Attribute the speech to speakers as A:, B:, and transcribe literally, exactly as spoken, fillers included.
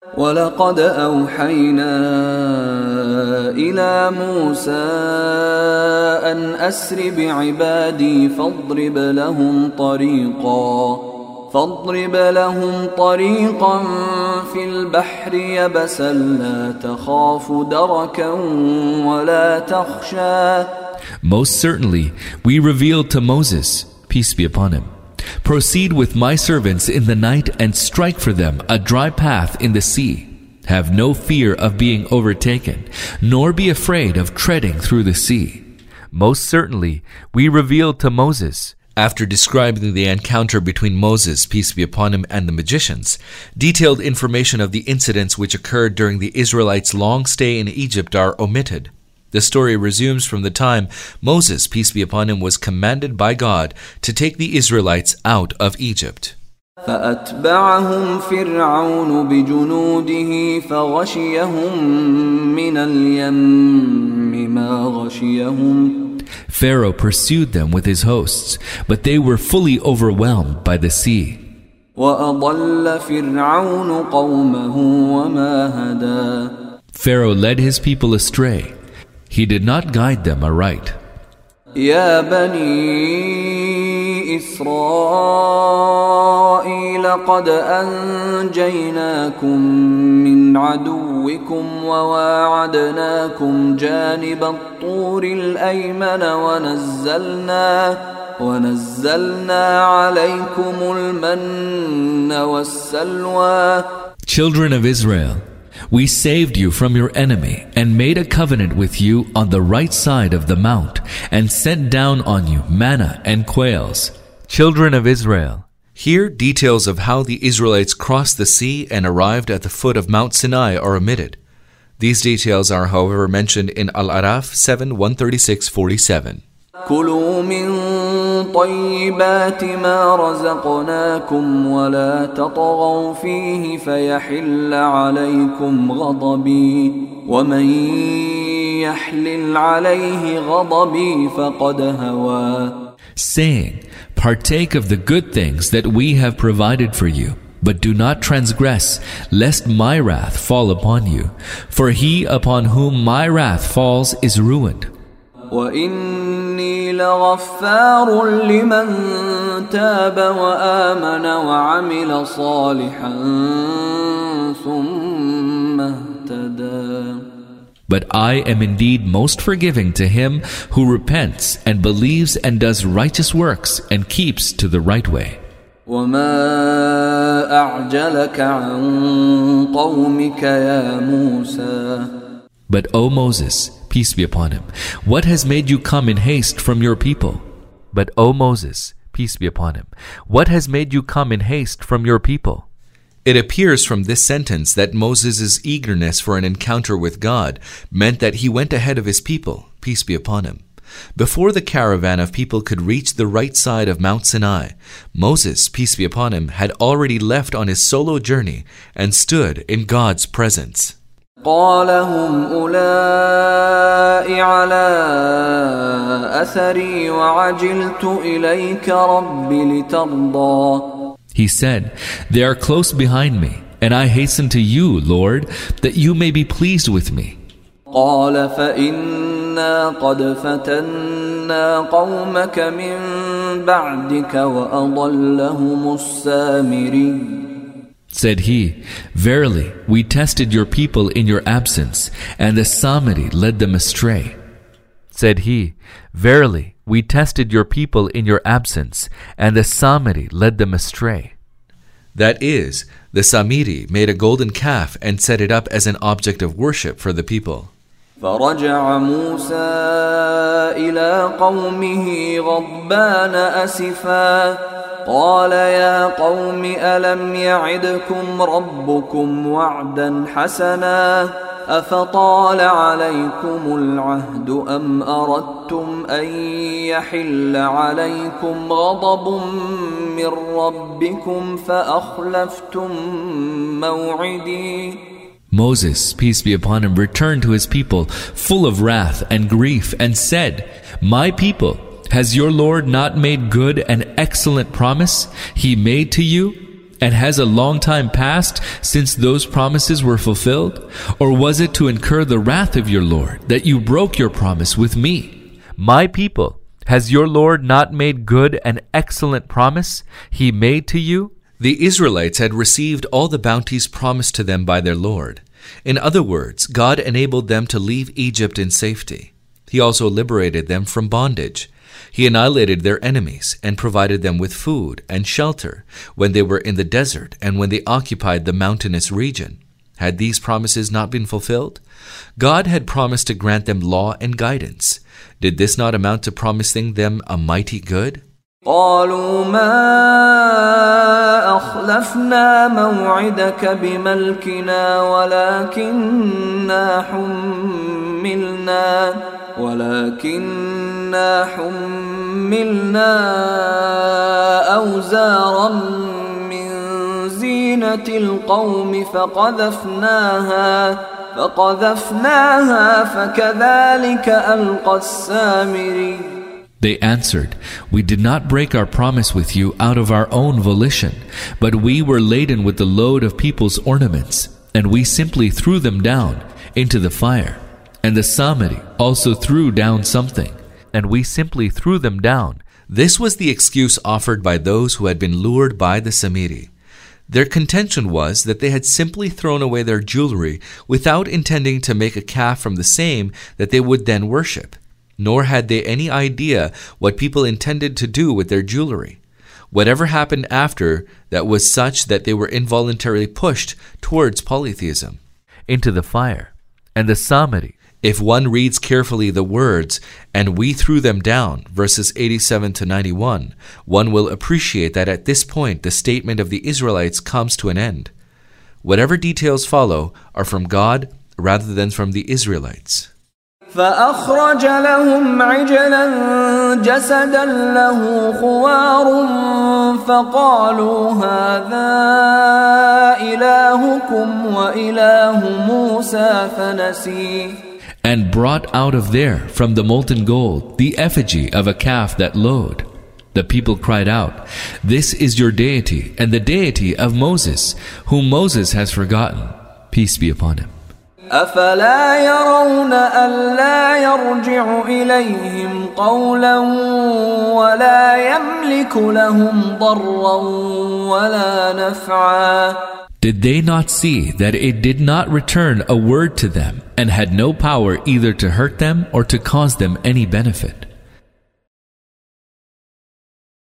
A: وَلَقَدْ أَوْحَيْنَا إِلَى مُوسَىٰ أَنْ أَسْرِ بِعِبَادِي فَاضْرِبْ لَهُمْ طَرِيقًا فاضرب لهم طريقا في البحر يبسا لا تخاف دركا ولا تخشى.
B: Most certainly, we revealed to Moses, peace be upon him, proceed with my servants in the night and strike for them a dry path in the sea. Have no fear of being overtaken, nor be afraid of treading through the sea. Most certainly, we revealed to Moses, after describing the encounter between Moses, peace be upon him, and the magicians, detailed information of the incidents which occurred during the Israelites' long stay in Egypt are omitted. The story resumes from the time Moses, peace be upon him, was commanded by God to take the Israelites out of Egypt.
A: فأتبعهم فرعون بجنوده فغشيهم من اليم ما غشيهم.
B: Pharaoh pursued them with his hosts, but they were fully overwhelmed by the sea.
A: وأضل فرعون قومه وما هدى.
B: Pharaoh led his people astray. He did not guide them aright.
A: يا بني إسرائيل قد أنجيناكم من عدوكم وواعدناكم جانب الطور الأيمن ونزلنا ونزلنا عليكم المن والسلوى.
B: Children of Israel, we saved you from your enemy and made a covenant with you on the right side of the mount and sent down on you manna and quails. Children of Israel, here details of how the Israelites crossed the sea and arrived at the foot of Mount Sinai are omitted. These details are, however, mentioned in Al-Araf seven, one thirty-six, forty-seven.
A: كلوا من طيبات ما رزقناكم ولا تطغوا فيه فيحل عليكم غضبي ومن يحلل عليه غضبي فقد هوى.
B: Saying, partake of the good things that we have provided for you, but do not transgress, lest my wrath fall upon you. For he upon whom my wrath falls is ruined.
A: وَإِنِّي لَغَفَّارٌ لِمَنْ تَابَ وَآمَنَ وَعَمِلَ صَالِحًا ثُمَّ اهْتَدَى.
B: But I am indeed most forgiving to him who repents and believes and does righteous works and keeps to the right way.
A: وَمَا أَعْجَلَكَ عَنْ قَوْمِكَ يَا مُوسَى.
B: But O Moses, peace be upon him, what has made you come in haste from your people? But O Moses, peace be upon him, what has made you come in haste from your people? It appears from this sentence that Moses' eagerness for an encounter with God meant that he went ahead of his people, peace be upon him. Before the caravan of people could reach the right side of Mount Sinai, Moses, peace be upon him, had already left on his solo journey and stood in God's presence.
A: قال هم أولئك على أثري وعجلت إليك رب لترضى.
B: He said, they are close behind me, and I hasten to you, Lord, that you may be pleased with me.
A: قال فإنا قد فتنا قومك من بعدك وأضلهم السامري.
B: Said he, verily, we tested your people in your absence, and the Samiri led them astray. Said he, verily, we tested your people in your absence, and the Samiri led them astray. That is, the Samiri made a golden calf and set it up as an object of worship for the people.
A: فرجع موسى إلى قومه غضبان أسفا قال يا قوم ألم يعدكم ربكم وعدا حسنا أفطال عليكم العهد أم أردتم أن يحل عليكم غضب من ربكم فأخلفتم موعدي.
B: Moses, peace be upon him, returned to his people full of wrath and grief and said, my people, has your Lord not made good an excellent promise he made to you? And has a long time passed since those promises were fulfilled? Or was it to incur the wrath of your Lord that you broke your promise with me? My people, has your Lord not made good an excellent promise He made to you? The Israelites had received all the bounties promised to them by their Lord. In other words, God enabled them to leave Egypt in safety. He also liberated them from bondage. He annihilated their enemies and provided them with food and shelter when they were in the desert and when they occupied the mountainous region. Had these promises not been fulfilled? God had promised to grant them law and guidance. Did this not amount to promising them a mighty good?
A: قالوا ما أخلفنا موعدك بملكنا ولكننا حملنا ولكننا حملنا أوزارا من زينة القوم فقذفناها فقذفناها فكذلك ألقى السامري.
B: They answered, We did not break our promise with you out of our own volition, but we were laden with the load of people's ornaments, and we simply threw them down into the fire. And the Samiri also threw down something, and we simply threw them down. This was the excuse offered by those who had been lured by the Samiri. Their contention was that they had simply thrown away their jewelry without intending to make a calf from the same that they would then worship. Nor had they any idea what people intended to do with their jewelry. Whatever happened after that was such that they were involuntarily pushed towards polytheism, into the fire. And the Samiri, if one reads carefully the words, and we threw them down, verses eighty-seven to ninety-one, one will appreciate that at this point the statement of the Israelites comes to an end. Whatever details follow are from God rather than from the Israelites.
A: فأخرج لهم عجلا جسدا له خوار فقالوا هذا إلهكم وإله موسى فنسي.
B: And brought out of there from the molten gold the effigy of a calf that lowed. The people cried out, This is your deity and the deity of Moses, whom Moses has forgotten. Peace be upon him.
A: أفلا يرون ألا يرجع إليهم قولا ولا يملك لهم ضرا ولا نفعا.
B: Did they not see that it did not return a word to them and had no power either to hurt them or to cause them any benefit?